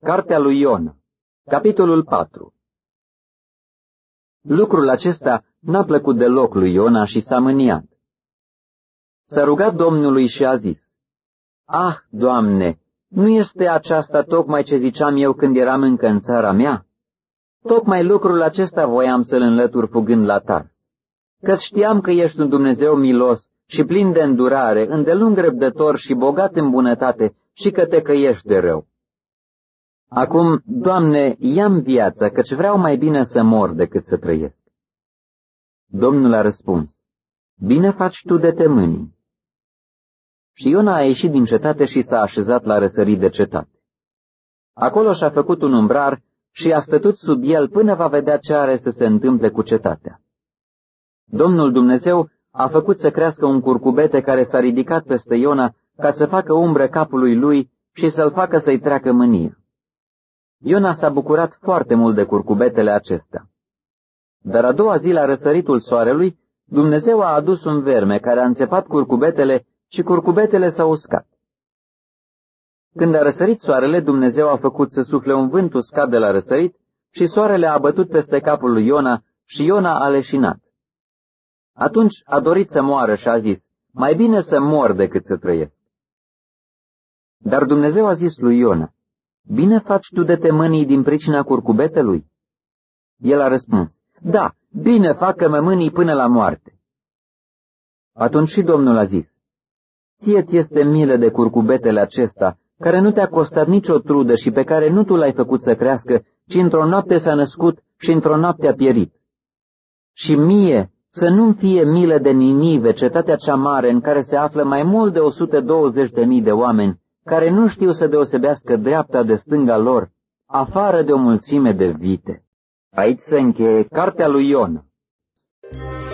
Cartea lui Iona, capitolul 4. Lucrul acesta n-a plăcut deloc lui Iona și s-a mâniat. S-a rugat Domnului și a zis: Ah, Doamne, nu este aceasta tocmai ce ziceam eu când eram încă în țara mea? Tocmai lucrul acesta voiam să-l înlătur fugând la Tars, căci știam că ești un Dumnezeu milos și plin de îndurare, îndelung răbdător și bogat în bunătate și că te căiești de rău. Acum, Doamne, ia-mi viața, căci vreau mai bine să mor decât să trăiesc. Domnul a răspuns: Bine faci tu de te mâni. Și Iona a ieșit din cetate și s-a așezat la răsărit de cetate. Acolo și-a făcut un umbrar și a stătut sub el până va vedea ce are să se întâmple cu cetatea. Domnul Dumnezeu a făcut să crească un curcubete care s-a ridicat peste Iona ca să facă umbră capului lui și să-l facă să-i treacă mânia. Iona s-a bucurat foarte mult de curcubetele acesta. Dar a doua zi, la răsăritul soarelui, Dumnezeu a adus un verme care a înțepat curcubetele și curcubetele s-au uscat. Când a răsărit soarele, Dumnezeu a făcut să sufle un vânt uscat de la răsărit și soarele a bătut peste capul lui Iona și Iona a leșinat. Atunci a dorit să moară și a zis: Mai bine să mor decât să trăiesc. Dar Dumnezeu a zis lui Iona: Bine faci tu de te mânii din pricina curcubetelui? El a răspuns: Da, bine fac că mă mânii până la moarte. Atunci și Domnul a zis: Ție-ți este milă de curcubetele acesta, care nu te-a costat nicio trudă și pe care nu tu l-ai făcut să crească, ci într-o noapte s-a născut și într-o noapte a pierit. Și mie să nu-mi fie milă de Ninive, cetatea cea mare, în care se află mai mult de 120.000 de oameni, care nu știu să deosebească dreapta de stânga lor, afară de o mulțime de vite. Aici se încheie cartea lui Iona.